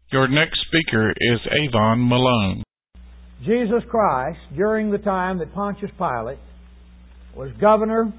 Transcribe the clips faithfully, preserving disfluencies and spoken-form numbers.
Your next speaker is Avon Malone. Jesus Christ, during the time that Pontius Pilate was governor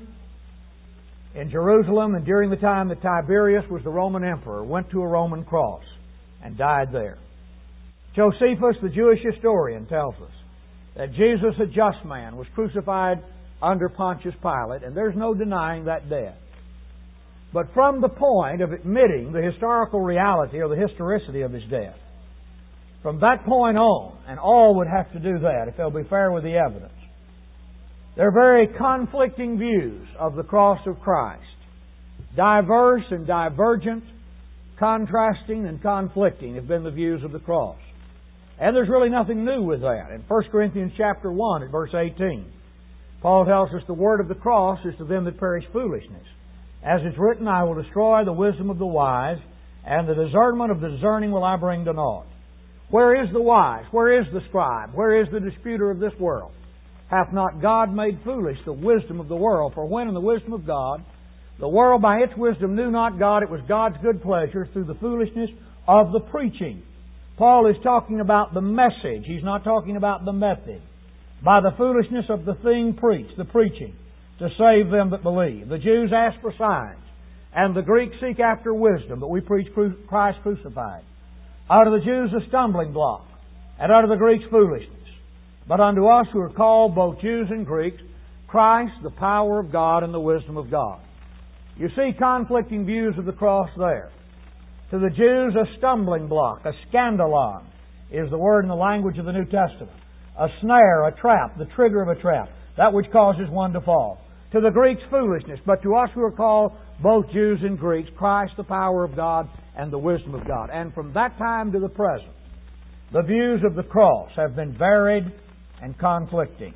in Jerusalem and during the time that Tiberius was the Roman emperor, went to a Roman cross and died there. Josephus, the Jewish historian, tells us that Jesus, a just man, was crucified under Pontius Pilate, and there's no denying that death. But from the point of admitting the historical reality or the historicity of His death, from that point on, and all would have to do that if they'll be fair with the evidence, there are very conflicting views of the cross of Christ. Diverse and divergent, contrasting and conflicting have been the views of the cross. And there's really nothing new with that. In First Corinthians chapter one at verse eighteen, Paul tells us the word of the cross is to them that perish foolishness. As it's written, I will destroy the wisdom of the wise, and the discernment of the discerning will I bring to naught. Where is the wise? Where is the scribe? Where is the disputer of this world? Hath not God made foolish the wisdom of the world? For when in the wisdom of God, the world by its wisdom knew not God, it was God's good pleasure through the foolishness of the preaching. Paul is talking about the message. He's not talking about the method. By the foolishness of the thing preached, the preaching, to save them that believe. The Jews ask for signs, and the Greeks seek after wisdom, but we preach Christ crucified. Out of the Jews a stumbling block, and out of the Greeks foolishness. But unto us who are called, both Jews and Greeks, Christ, the power of God and the wisdom of God. You see conflicting views of the cross there. To the Jews, a stumbling block, a scandalon, is the word in the language of the New Testament. A snare, a trap, the trigger of a trap, that which causes one to fall. To the Greeks, foolishness. But to us who are called, both Jews and Greeks, Christ, the power of God and the wisdom of God. And from that time to the present, the views of the cross have been varied and conflicting.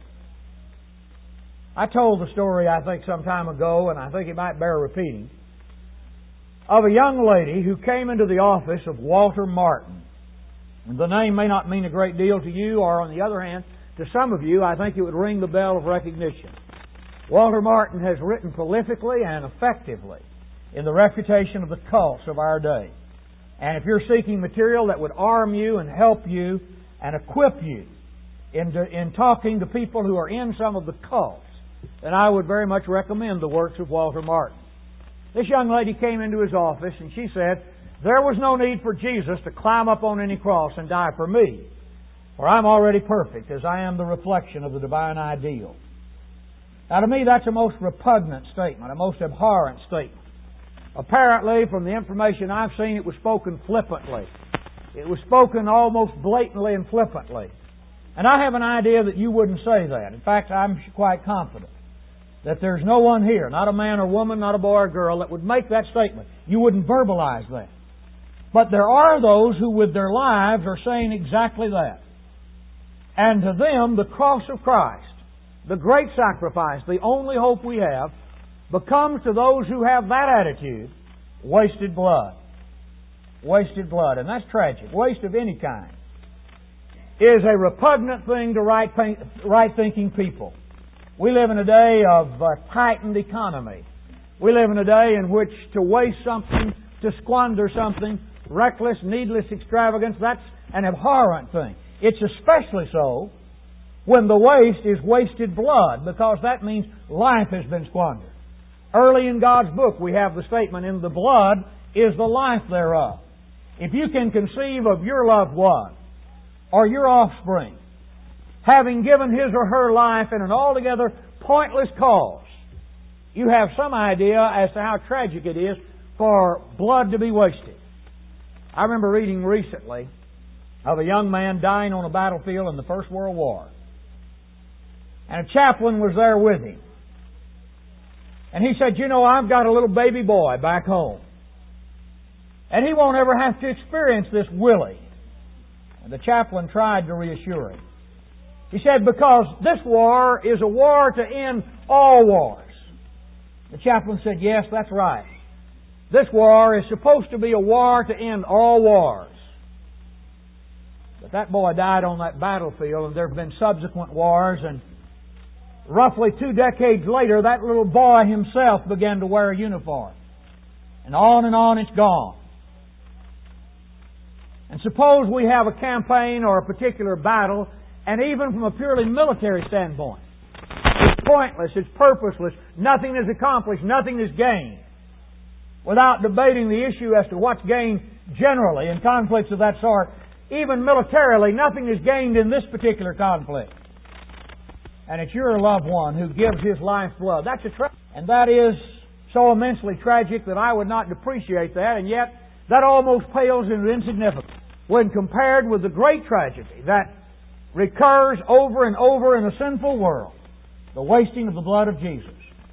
I told the story, I think, some time ago, and I think it might bear repeating, of a young lady who came into the office of Walter Martin. And the name may not mean a great deal to you, or on the other hand, to some of you, I think it would ring the bell of recognition. Walter Martin has written prolifically and effectively in the refutation of the cults of our day. And if you're seeking material that would arm you and help you and equip you in, in talking to people who are in some of the cults, then I would very much recommend the works of Walter Martin. This young lady came into his office and she said, there was no need for Jesus to climb up on any cross and die for me, for I'm already perfect as I am the reflection of the divine ideal. Now to me that's a most repugnant statement, a most abhorrent statement. Apparently, from the information I've seen, it was spoken flippantly. It was spoken almost blatantly and flippantly. And I have an idea that you wouldn't say that. In fact, I'm quite confident that there's no one here, not a man or woman, not a boy or girl, that would make that statement. You wouldn't verbalize that. But there are those who with their lives are saying exactly that. And to them, the cross of Christ, the great sacrifice, the only hope we have, becomes to those who have that attitude, wasted blood. Wasted blood. And that's tragic. Waste of any kind is a repugnant thing to right, right-thinking people. We live in a day of a tightened economy. We live in a day in which to waste something, to squander something, reckless, needless extravagance, that's an abhorrent thing. It's especially so when the waste is wasted blood, because that means life has been squandered. Early in God's book we have the statement, in the blood is the life thereof. If you can conceive of your loved one or your offspring having given his or her life in an altogether pointless cause, you have some idea as to how tragic it is for blood to be wasted. I remember reading recently of a young man dying on a battlefield in the First World War. And a chaplain was there with him. And he said, you know, I've got a little baby boy back home. And he won't ever have to experience this Willie. And the chaplain tried to reassure him. He said, because this war is a war to end all wars. The chaplain said, yes, that's right. This war is supposed to be a war to end all wars. But that boy died on that battlefield, and there have been subsequent wars, and roughly two decades later, that little boy himself began to wear a uniform. And on and on it's gone. And suppose we have a campaign or a particular battle, and even from a purely military standpoint, it's pointless, it's purposeless, nothing is accomplished, nothing is gained, without debating the issue as to what's gained generally in conflicts of that sort. Even militarily, nothing is gained in this particular conflict. And it's your loved one who gives his life's blood. That's a tragedy. And that is so immensely tragic that I would not depreciate that, and yet that almost pales into insignificance when compared with the great tragedy that recurs over and over in a sinful world, the wasting of the blood of Jesus.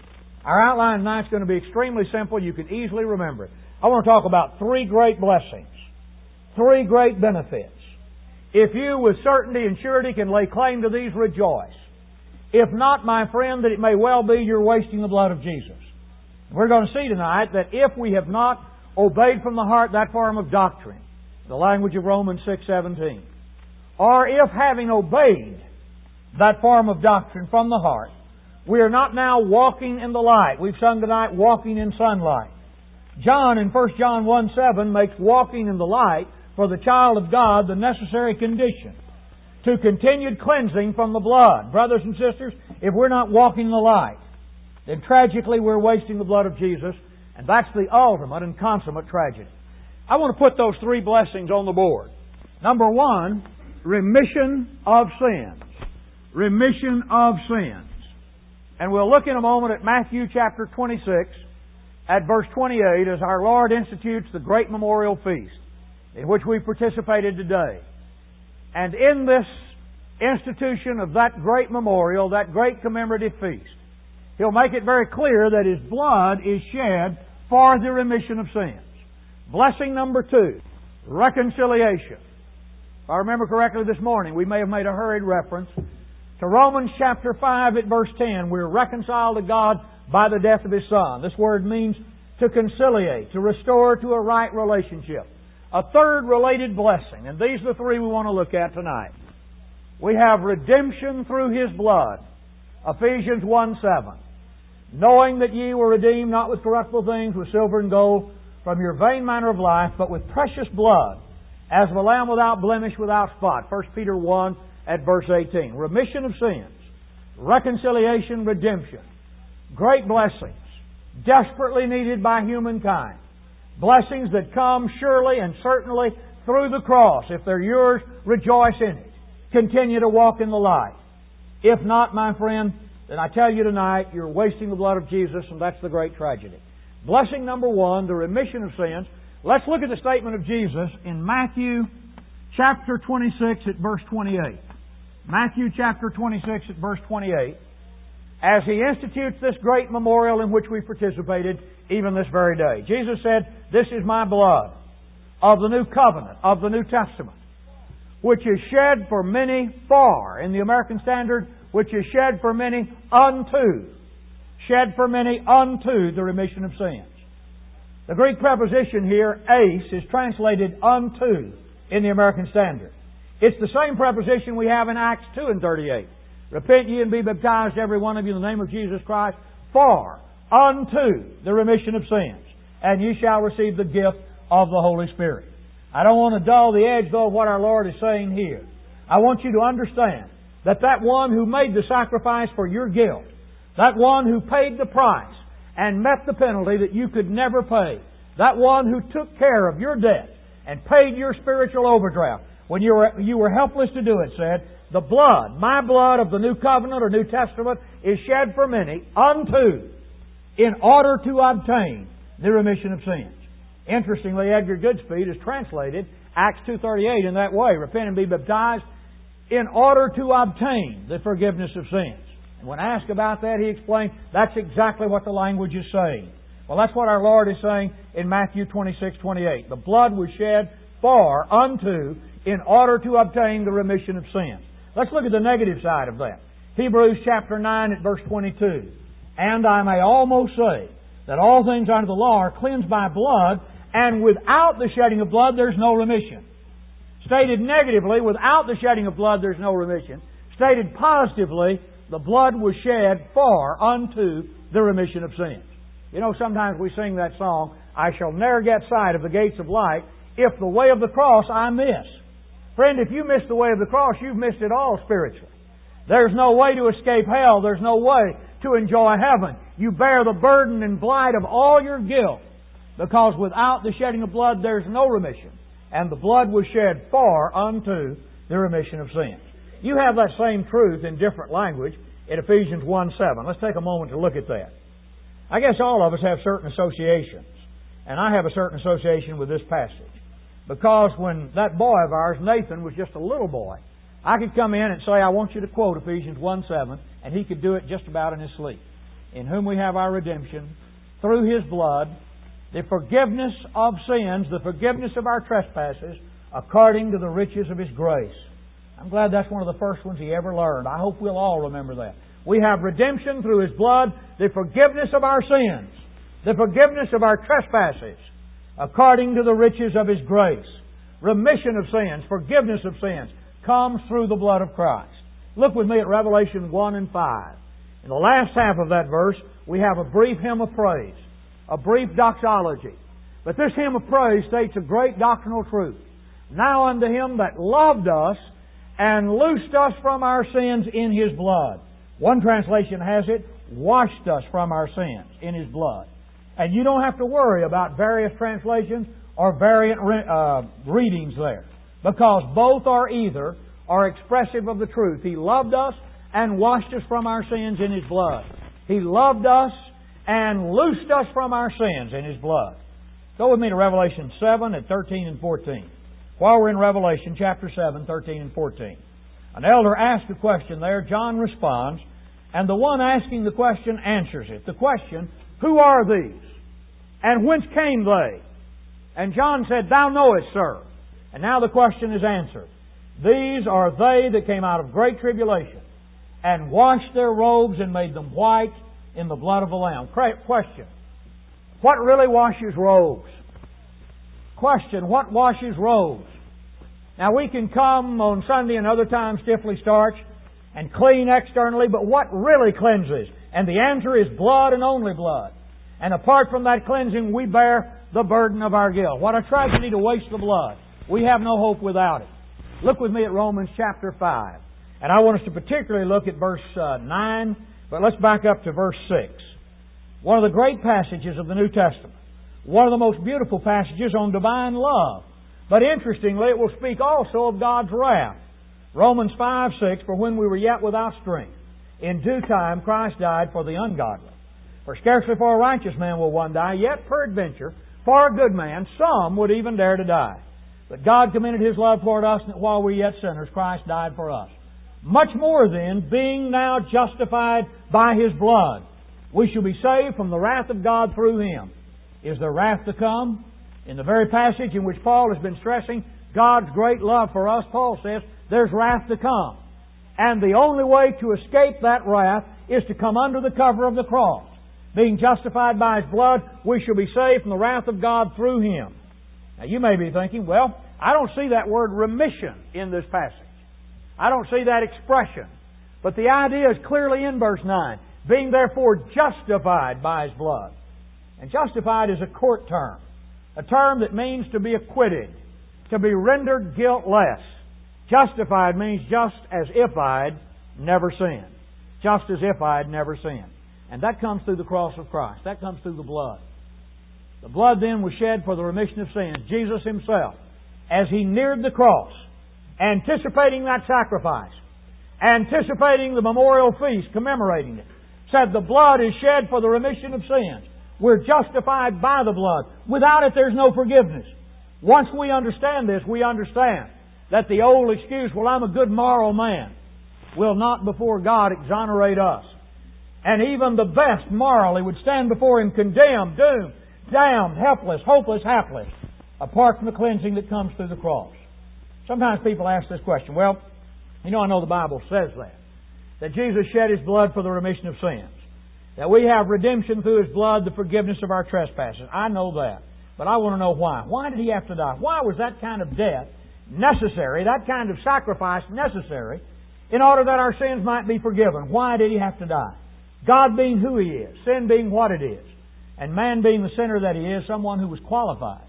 Our outline tonight is going to be extremely simple. You can easily remember it. I want to talk about three great blessings, three great benefits. If you with certainty and surety can lay claim to these, rejoice. If not, my friend, that it may well be you're wasting the blood of Jesus. We're going to see tonight that if we have not obeyed from the heart that form of doctrine, the language of Romans six seventeen, or if having obeyed that form of doctrine from the heart, we are not now walking in the light. We've sung tonight, walking in sunlight. John in First John one seven makes walking in the light for the child of God the necessary condition to continued cleansing from the blood. Brothers and sisters, if we're not walking in the light, then tragically we're wasting the blood of Jesus, and that's the ultimate and consummate tragedy. I want to put those three blessings on the board. Number one, remission of sins. Remission of sins. And we'll look in a moment at Matthew chapter twenty-six, at verse twenty-eight, as our Lord institutes the great memorial feast in which we participated today. And in this institution of that great memorial, that great commemorative feast, He'll make it very clear that His blood is shed for the remission of sins. Blessing number two, reconciliation. If I remember correctly this morning, we may have made a hurried reference to Romans chapter five at verse ten. We're reconciled to God by the death of His Son. This word means to conciliate, to restore to a right relationship. A third related blessing, and these are the three we want to look at tonight. We have redemption through His blood. Ephesians one seven. Knowing that ye were redeemed not with corruptible things, with silver and gold, from your vain manner of life, but with precious blood, as of a lamb without blemish, without spot. First Peter one at verse eighteen. Remission of sins, reconciliation, redemption. Great blessings, desperately needed by humankind. Blessings that come surely and certainly through the cross. If they're yours, rejoice in it. Continue to walk in the light. If not, my friend, then I tell you tonight, you're wasting the blood of Jesus, and that's the great tragedy. Blessing number one, the remission of sins. Let's look at the statement of Jesus in Matthew chapter twenty-six at verse twenty-eight. Matthew chapter twenty-six at verse twenty-eight. As He institutes this great memorial in which we participated even this very day. Jesus said, "This is my blood of the new covenant, of the New Testament, which is shed for many for," in the American Standard, which is shed for many unto. Shed for many unto the remission of sins. The Greek preposition here, eis, is translated unto in the American Standard. It's the same preposition we have in Acts two and thirty-eight. Repent ye and be baptized, every one of you, in the name of Jesus Christ, for, unto the remission of sins, and ye shall receive the gift of the Holy Spirit. I don't want to dull the edge, though, of what our Lord is saying here. I want you to understand that that one who made the sacrifice for your guilt, that one who paid the price and met the penalty that you could never pay, that one who took care of your debt and paid your spiritual overdraft when you were, you were helpless to do it, said, "The blood, my blood of the New Covenant or New Testament, is shed for many unto, in order to obtain the remission of sins." Interestingly, Edgar Goodspeed has translated Acts two thirty-eight in that way. Repent and be baptized in order to obtain the forgiveness of sins. And when asked about that, he explained that's exactly what the language is saying. Well, that's what our Lord is saying in Matthew twenty-six twenty-eight. The blood was shed for, unto, in order to obtain the remission of sins. Let's look at the negative side of that. Hebrews chapter nine at verse twenty-two. "And I may almost say that all things under the law are cleansed by blood, and without the shedding of blood there's no remission." Stated negatively, without the shedding of blood there's no remission. Stated positively, the blood was shed for, unto, the remission of sins. You know, sometimes we sing that song, "I shall ne'er get sight of the gates of light, if the way of the cross I miss. Friend, if you miss the way of the cross, you've missed it all spiritually. There's no way to escape hell. There's no way to enjoy heaven. You bear the burden and blight of all your guilt, because without the shedding of blood there's no remission. And the blood was shed for unto the remission of sins. You have that same truth in different language in Ephesians one seven. Let's take a moment to look at that. I guess all of us have certain associations. And I have a certain association with this passage. Because when that boy of ours, Nathan, was just a little boy, I could come in and say, I want you to quote Ephesians one seven, and he could do it just about in his sleep. In whom we have our redemption, through His blood, the forgiveness of sins, the forgiveness of our trespasses, according to the riches of His grace. I'm glad that's one of the first ones he ever learned. I hope we'll all remember that. We have redemption through His blood, the forgiveness of our sins, the forgiveness of our trespasses, according to the riches of His grace. Remission of sins, forgiveness of sins, comes through the blood of Christ. Look with me at Revelation one and five. In the last half of that verse, we have a brief hymn of praise, a brief doxology. But this hymn of praise states a great doctrinal truth. Now unto Him that loved us and loosed us from our sins in His blood. One translation has it, washed us from our sins in His blood. And you don't have to worry about various translations or variant uh, readings there, because both are either are expressive of the truth. He loved us and washed us from our sins in His blood. He loved us and loosed us from our sins in His blood. Go with me to Revelation seven at thirteen and fourteen. While we're in Revelation chapter seven, thirteen and fourteen. An elder asks a question there. John responds, and the one asking the question answers it. The question, who are these? And whence came they? And John said, Thou knowest, sir. And now the question is answered. These are they that came out of great tribulation, and washed their robes and made them white in the blood of the Lamb. Question, what really washes robes? Question, what washes robes? Now we can come on Sunday and other times stiffly starched and clean externally, but what really cleanses? And the answer is blood and only blood. And apart from that cleansing, we bear the burden of our guilt. What a tragedy to waste the blood. We have no hope without it. Look with me at Romans chapter five. And I want us to particularly look at verse uh, nine, but let's back up to verse six. One of the great passages of the New Testament. One of the most beautiful passages on divine love. But interestingly, it will speak also of God's wrath. Romans five six, for when we were yet without strength, in due time Christ died for the ungodly. For scarcely for a righteous man will one die, yet peradventure, for a good man, some would even dare to die. But God commended His love toward us, that while we were yet sinners, Christ died for us. Much more then, being now justified by His blood, we shall be saved from the wrath of God through Him. Is there wrath to come? In the very passage in which Paul has been stressing God's great love for us, Paul says, there's wrath to come. And the only way to escape that wrath is to come under the cover of the cross. Being justified by His blood, we shall be saved from the wrath of God through Him. Now you may be thinking, well, I don't see that word remission in this passage. I don't see that expression. But the idea is clearly in verse nine. Being therefore justified by His blood. And justified is a court term. A term that means to be acquitted. To be rendered guiltless. Justified means just as if I'd never sinned. Just as if I'd never sinned. And that comes through the cross of Christ. That comes through the blood. The blood then was shed for the remission of sins. Jesus Himself, as He neared the cross, anticipating that sacrifice, anticipating the memorial feast, commemorating it, said the blood is shed for the remission of sins. We're justified by the blood. Without it, there's no forgiveness. Once we understand this, we understand that the old excuse, well, I'm a good moral man, will not before God exonerate us. And even the best morally would stand before Him condemned, doomed, damned, helpless, hopeless, hapless, apart from the cleansing that comes through the cross. Sometimes people ask this question, well, you know, I know the Bible says that, that Jesus shed His blood for the remission of sins, that we have redemption through His blood, the forgiveness of our trespasses. I know that, but I want to know why. Why did He have to die? Why was that kind of death necessary, that kind of sacrifice necessary, in order that our sins might be forgiven? Why did He have to die? God being who He is, sin being what it is, and man being the sinner that he is, someone who was qualified,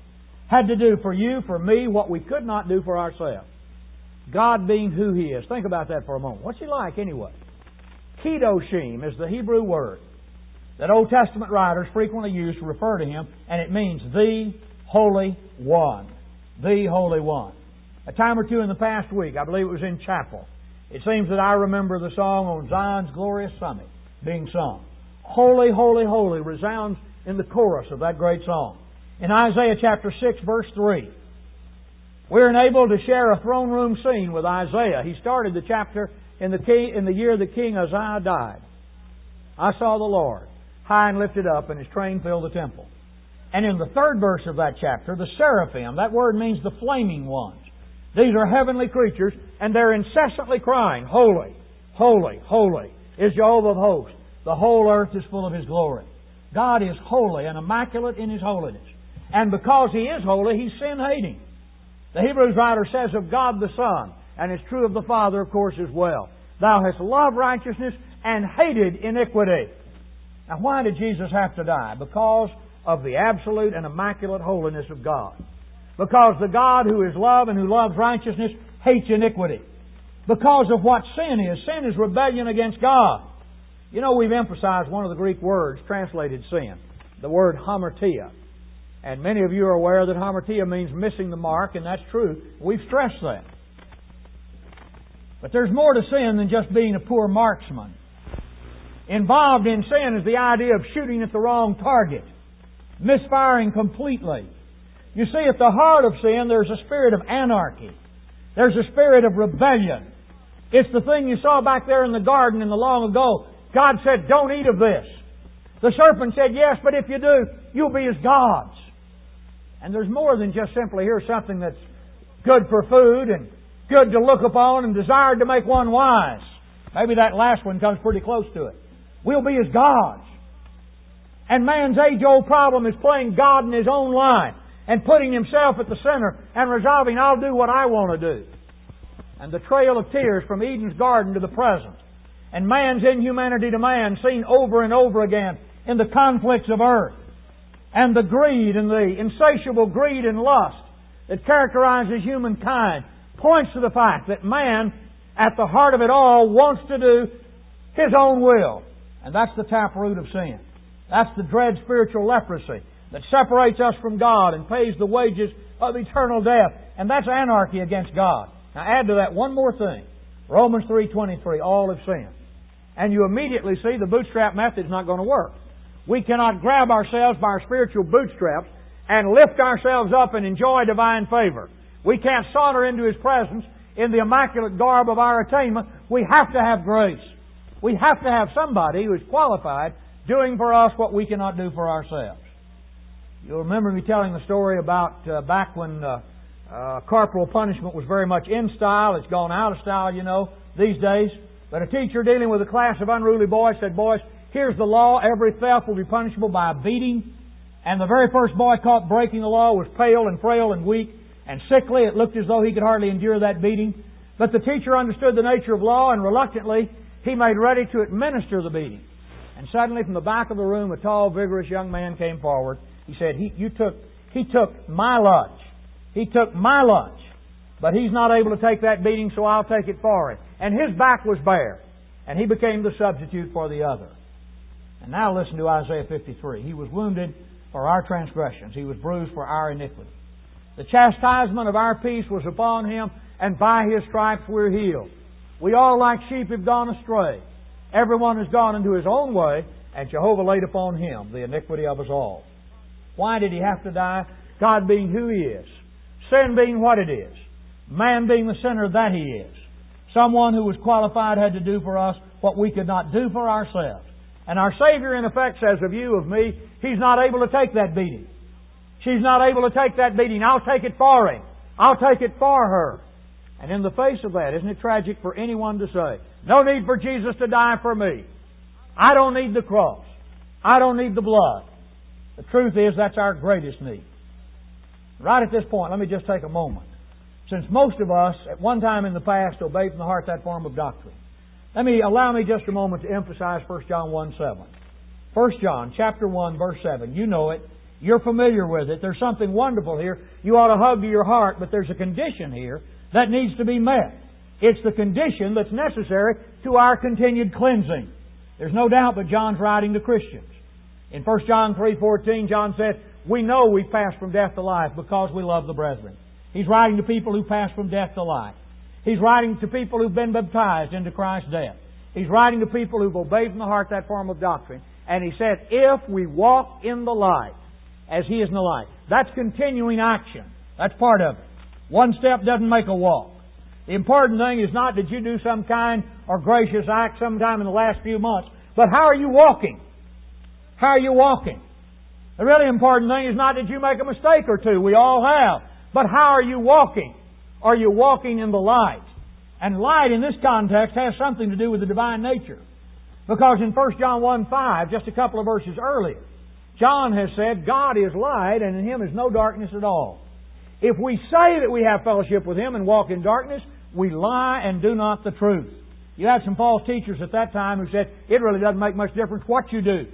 had to do for you, for me, what we could not do for ourselves. God being who He is. Think about that for a moment. What's He like anyway? Kedoshim is the Hebrew word that Old Testament writers frequently use to refer to Him, and it means the Holy One. The Holy One. A time or two in the past week, I believe it was in chapel, it seems that I remember the song on Zion's Glorious Summit being sung. Holy, holy, holy resounds in the chorus of that great song. In Isaiah chapter six, verse three, we're enabled to share a throne room scene with Isaiah. He started the chapter in the, king, in the year that King Uzziah died. I saw the Lord high and lifted up, and His train filled the temple. And in the third verse of that chapter, the seraphim, that word means the flaming ones. These are heavenly creatures, and they're incessantly crying, Holy, holy, holy is Jehovah of hosts. The whole earth is full of His glory. God is holy and immaculate in His holiness. And because He is holy, He's sin-hating. The Hebrews writer says of God the Son, and it's true of the Father, of course, as well. Thou hast loved righteousness and hated iniquity. Now, why did Jesus have to die? Because of the absolute and immaculate holiness of God. Because the God who is love and who loves righteousness hates iniquity. Because of what sin is. Sin is rebellion against God. You know, we've emphasized one of the Greek words translated sin, the word hamartia. And many of you are aware that hamartia means missing the mark, and that's true. We've stressed that. But there's more to sin than just being a poor marksman. Involved in sin is the idea of shooting at the wrong target, misfiring completely. You see, at the heart of sin, there's a spirit of anarchy. There's a spirit of rebellion. It's the thing you saw back there in the garden in the long ago. God said, don't eat of this. The serpent said, yes, but if you do, you'll be as gods. And there's more than just simply here's something that's good for food and good to look upon and desired to make one wise. Maybe that last one comes pretty close to it. We'll be as gods. And man's age-old problem is playing God in his own line and putting himself at the center and resolving, I'll do what I want to do. And the trail of tears from Eden's garden to the present, and man's inhumanity to man seen over and over again in the conflicts of earth, and the greed and the insatiable greed and lust that characterizes humankind points to the fact that man, at the heart of it all, wants to do his own will. And that's the taproot of sin. That's the dread spiritual leprosy that separates us from God and pays the wages of eternal death. And that's anarchy against God. Now add to that one more thing. Romans three twenty-three, all have sinned. And you immediately see the bootstrap method is not going to work. We cannot grab ourselves by our spiritual bootstraps and lift ourselves up and enjoy divine favor. We can't saunter into His presence in the immaculate garb of our attainment. We have to have grace. We have to have somebody who is qualified doing for us what we cannot do for ourselves. You'll remember me telling the story about uh, back when uh, uh, corporal punishment was very much in style. It's gone out of style, you know, these days. But a teacher dealing with a class of unruly boys said, boys, here's the law. Every theft will be punishable by a beating. And the very first boy caught breaking the law was pale and frail and weak and sickly. It looked as though he could hardly endure that beating. But the teacher understood the nature of law, and reluctantly he made ready to administer the beating. And suddenly from the back of the room a tall, vigorous young man came forward. He said, he, you took, he took my lunch. He took my lunch. But he's not able to take that beating, so I'll take it for him. And his back was bare. And he became the substitute for the other. And now listen to Isaiah fifty-three. He was wounded for our transgressions. He was bruised for our iniquity. The chastisement of our peace was upon Him, and by His stripes we're healed. We all like sheep have gone astray. Everyone has gone into his own way, and Jehovah laid upon Him the iniquity of us all. Why did He have to die? God being who He is. Sin being what it is. Man being the sinner that He is. Someone who was qualified had to do for us what we could not do for ourselves. And our Savior, in effect, says of you, of me, He's not able to take that beating. She's not able to take that beating. I'll take it for Him. I'll take it for her. And in the face of that, isn't it tragic for anyone to say, no need for Jesus to die for me. I don't need the cross. I don't need the blood. The truth is, that's our greatest need. Right at this point, let me just take a moment. Since most of us, at one time in the past, obeyed from the heart that form of doctrine, let me allow me just a moment to emphasize First John one seven. First John chapter one, verse seven. You know it. You're familiar with it. There's something wonderful here. You ought to hug to your heart, but there's a condition here that needs to be met. It's the condition that's necessary to our continued cleansing. There's no doubt that John's writing to Christians. In First John three fourteen, John said, we know we've passed from death to life because we love the brethren. He's writing to people who passed from death to life. He's writing to people who've been baptized into Christ's death. He's writing to people who've obeyed from the heart that form of doctrine. And he said, if we walk in the light, as He is in the light. That's continuing action. That's part of it. One step doesn't make a walk. The important thing is not that you do some kind or gracious act sometime in the last few months, but how are you walking? How are you walking? The really important thing is not that you make a mistake or two. We all have. But how are you walking? Are you walking in the light? And light in this context has something to do with the divine nature. Because in First John one five, just a couple of verses earlier, John has said, God is light and in Him is no darkness at all. If we say that we have fellowship with Him and walk in darkness, we lie and do not the truth. You had some false teachers at that time who said, it really doesn't make much difference what you do.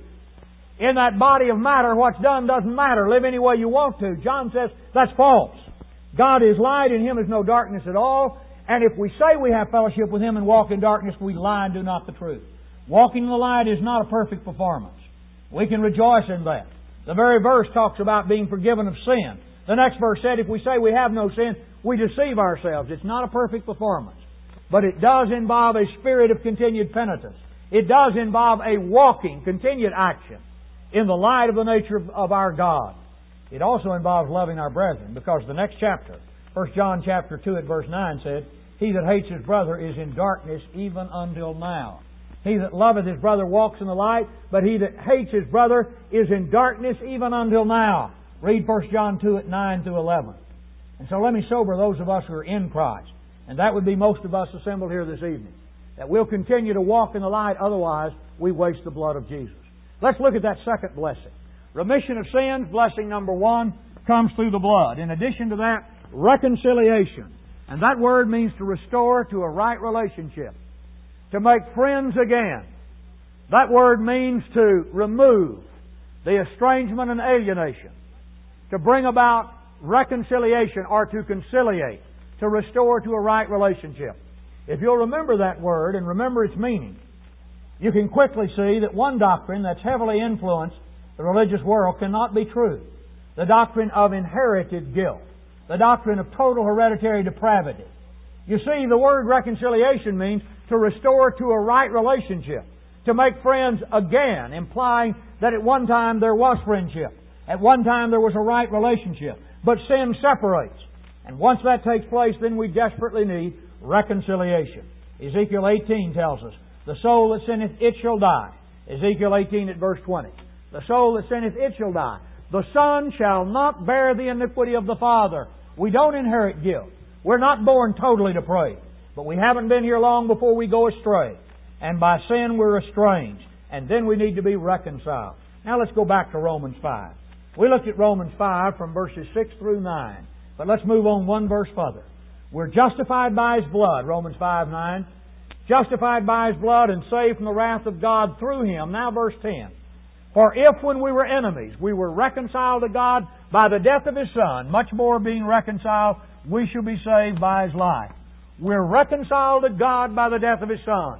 In that body of matter, what's done doesn't matter. Live any way you want to. John says that's false. God is light, in Him is no darkness at all. And if we say we have fellowship with Him and walk in darkness, we lie and do not the truth. Walking in the light is not a perfect performance. We can rejoice in that. The very verse talks about being forgiven of sin. The next verse said, if we say we have no sin, we deceive ourselves. It's not a perfect performance. But it does involve a spirit of continued penitence. It does involve a walking, continued action in the light of the nature of, of our God. It also involves loving our brethren, because the next chapter, First John chapter two at verse nine said, he that hates his brother is in darkness even until now. He that loveth his brother walks in the light, but he that hates his brother is in darkness even until now. Read First John two at nine through eleven. And so let me sober those of us who are in Christ, and that would be most of us assembled here this evening, that we'll continue to walk in the light, otherwise we waste the blood of Jesus. Let's look at that second blessing. Remission of sins, blessing number one, comes through the blood. In addition to that, reconciliation. And that word means to restore to a right relationship. To make friends again. That word means to remove the estrangement and alienation. To bring about reconciliation or to conciliate. To restore to a right relationship. If you'll remember that word and remember its meaning, you can quickly see that one doctrine that's heavily influenced the religious world cannot be true. The doctrine of inherited guilt. The doctrine of total hereditary depravity. You see, the word reconciliation means to restore to a right relationship. To make friends again, implying that at one time there was friendship. At one time there was a right relationship. But sin separates. And once that takes place, then we desperately need reconciliation. Ezekiel eighteen tells us, the soul that sinneth, it shall die. Ezekiel eighteen at verse twenty. The soul that sinneth, it shall die. The Son shall not bear the iniquity of the Father. We don't inherit guilt. We're not born totally depraved. But we haven't been here long before we go astray. And by sin we're estranged. And then we need to be reconciled. Now let's go back to Romans five. We looked at Romans five from verses six through nine. But let's move on one verse further. We're justified by His blood, Romans five nine. Justified by His blood and saved from the wrath of God through Him. Now verse ten. For if when we were enemies, we were reconciled to God by the death of His Son, much more being reconciled, we shall be saved by His life. We're reconciled to God by the death of His Son.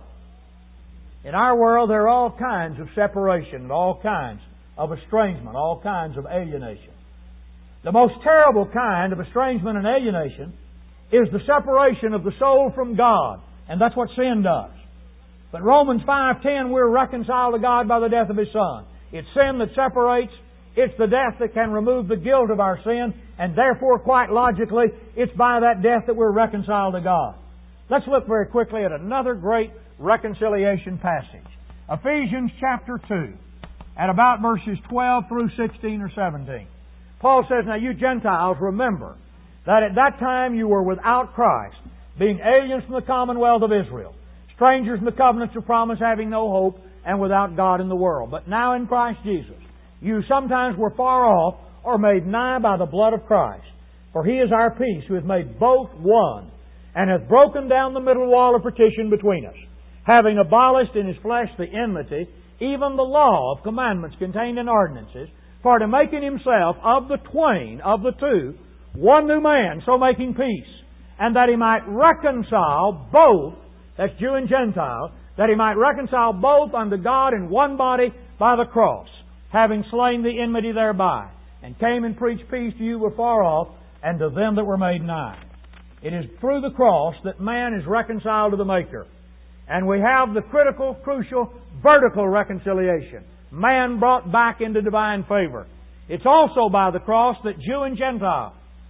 In our world, there are all kinds of separation, all kinds of estrangement, all kinds of alienation. The most terrible kind of estrangement and alienation is the separation of the soul from God. And that's what sin does. But Romans five ten, we're reconciled to God by the death of His Son. It's sin that separates. It's the death that can remove the guilt of our sin. And therefore, quite logically, it's by that death that we're reconciled to God. Let's look very quickly at another great reconciliation passage. Ephesians chapter two, at about verses twelve through sixteen or seventeen. Paul says, now you Gentiles, remember that at that time you were without Christ, being aliens from the commonwealth of Israel, strangers in the covenants of promise, having no hope, and without God in the world. But now in Christ Jesus, you sometimes were far off, or made nigh by the blood of Christ. For He is our peace, who hath made both one, and hath broken down the middle wall of partition between us, having abolished in His flesh the enmity, even the law of commandments contained in ordinances, for to make in Himself of the twain, of the two, one new man, so making peace, and that He might reconcile both, that's Jew and Gentile, that He might reconcile both unto God in one body by the cross, having slain the enmity thereby, and came and preached peace to you who were far off, and to them that were made nigh. It is through the cross that man is reconciled to the Maker. And we have the critical, crucial, vertical reconciliation. Man brought back into divine favor. It's also by the cross that Jew and Gentile,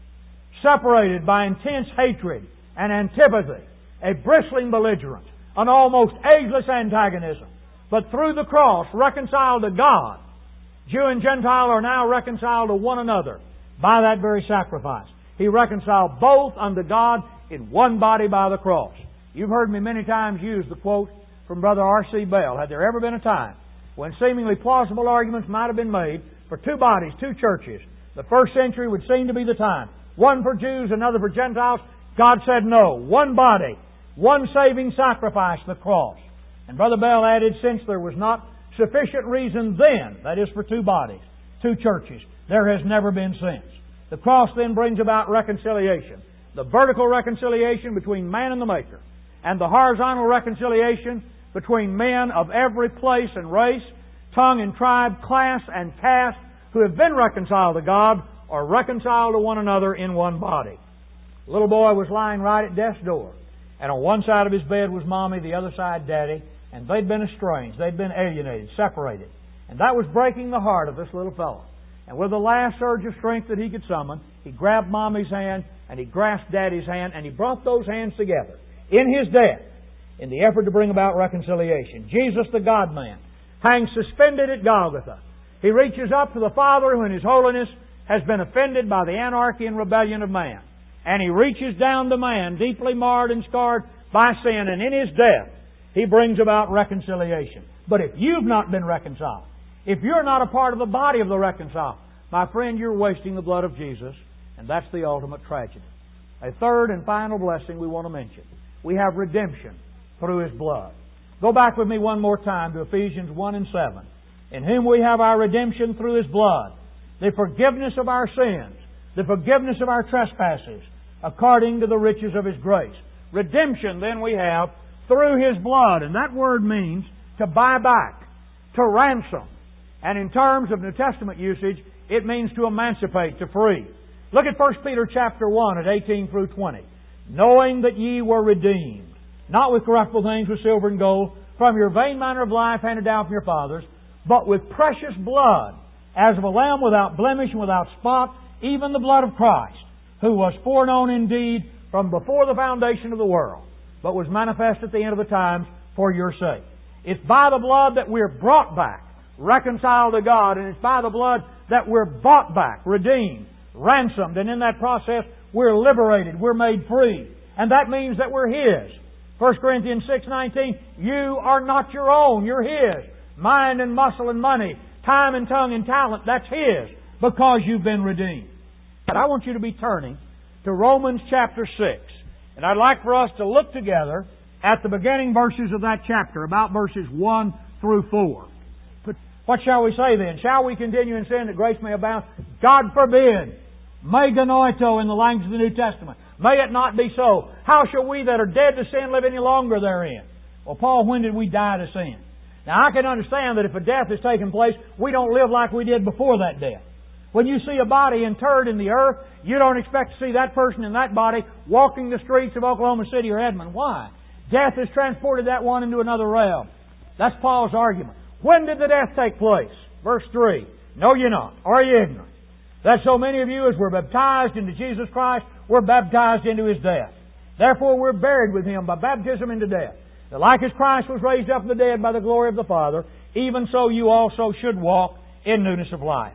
separated by intense hatred and antipathy, a bristling belligerence, an almost ageless antagonism, but through the cross reconciled to God, Jew and Gentile are now reconciled to one another by that very sacrifice. He reconciled both unto God in one body by the cross. You've heard me many times use the quote from Brother R C Bell. Had there ever been a time when seemingly plausible arguments might have been made for two bodies, two churches, the first century would seem to be the time. One for Jews, another for Gentiles. God said no. One body, one saving sacrifice, the cross. And Brother Bell added, since there was not sufficient reason then, that is for two bodies, two churches, there has never been since. The cross then brings about reconciliation. The vertical reconciliation between man and the Maker, and the horizontal reconciliation between men of every place and race, tongue and tribe, class and caste, who have been reconciled to God or reconciled to one another in one body. The little boy was lying right at death's door, and on one side of his bed was Mommy, the other side Daddy, and they'd been estranged, they'd been alienated, separated. And that was breaking the heart of this little fellow. And with the last surge of strength that he could summon, he grabbed Mommy's hand, and he grasped Daddy's hand, and he brought those hands together in His death in the effort to bring about reconciliation. Jesus, the God-man, hangs suspended at Golgotha. He reaches up to the Father who in His holiness has been offended by the anarchy and rebellion of man. And He reaches down to man, deeply marred and scarred by sin, and in His death He brings about reconciliation. But if you've not been reconciled, if you're not a part of the body of the reconciled, my friend, you're wasting the blood of Jesus, and that's the ultimate tragedy. A third and final blessing we want to mention. We have redemption through His blood. Go back with me one more time to Ephesians one and seven. In whom we have our redemption through His blood, the forgiveness of our sins, the forgiveness of our trespasses, according to the riches of His grace. Redemption, then, we have through His blood. And that word means to buy back, to ransom. And in terms of New Testament usage, it means to emancipate, to free. Look at First Peter chapter one at eighteen through twenty. Knowing that ye were redeemed, not with corruptible things, with silver and gold, from your vain manner of life handed down from your fathers, but with precious blood, as of a lamb without blemish and without spot, even the blood of Christ, who was foreknown indeed from before the foundation of the world, but was manifest at the end of the times for your sake. It's by the blood that we're brought back, reconciled to God, and it's by the blood that we're bought back, redeemed, ransomed, and in that process we're liberated, we're made free. And that means that we're His. First Corinthians six nineteen, you are not your own, you're His. Mind and muscle and money, time and tongue and talent, that's His, because you've been redeemed. But I want you to be turning to Romans chapter six. And I'd like for us to look together at the beginning verses of that chapter, about verses one through four. But what shall we say then? Shall we continue in sin that grace may abound? God forbid. Me genoito in the language of the New Testament. May it not be so. How shall we that are dead to sin live any longer therein? Well, Paul, when did we die to sin? Now, I can understand that if a death has taken place, we don't live like we did before that death. When you see a body interred in the earth, you don't expect to see that person in that body walking the streets of Oklahoma City or Edmond. Why? Death has transported that one into another realm. That's Paul's argument. When did the death take place? Verse three. Know ye not? Are ye ignorant? That so many of you as were baptized into Jesus Christ were baptized into His death. Therefore we're buried with Him by baptism into death, that like as Christ was raised up from the dead by the glory of the Father, even so you also should walk in newness of life.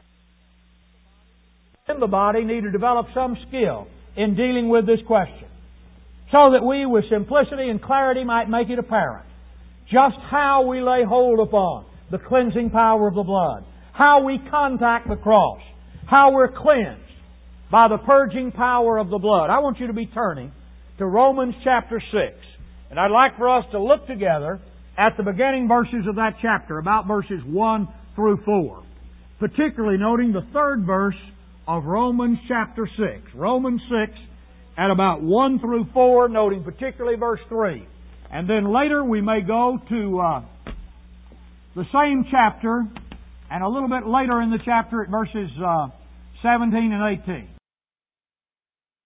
In the body need to develop some skill in dealing with this question, so that we with simplicity and clarity might make it apparent just how we lay hold upon the cleansing power of the blood, how we contact the cross, how we're cleansed by the purging power of the blood. I want you to be turning to Romans chapter six. And I'd like for us to look together at the beginning verses of that chapter, about verses one through four. particularly noting the third verse of Romans chapter six. Romans six at about one through four, noting particularly verse three. And then later we may go to uh, the same chapter, and a little bit later in the chapter at verses uh, seventeen and eighteen.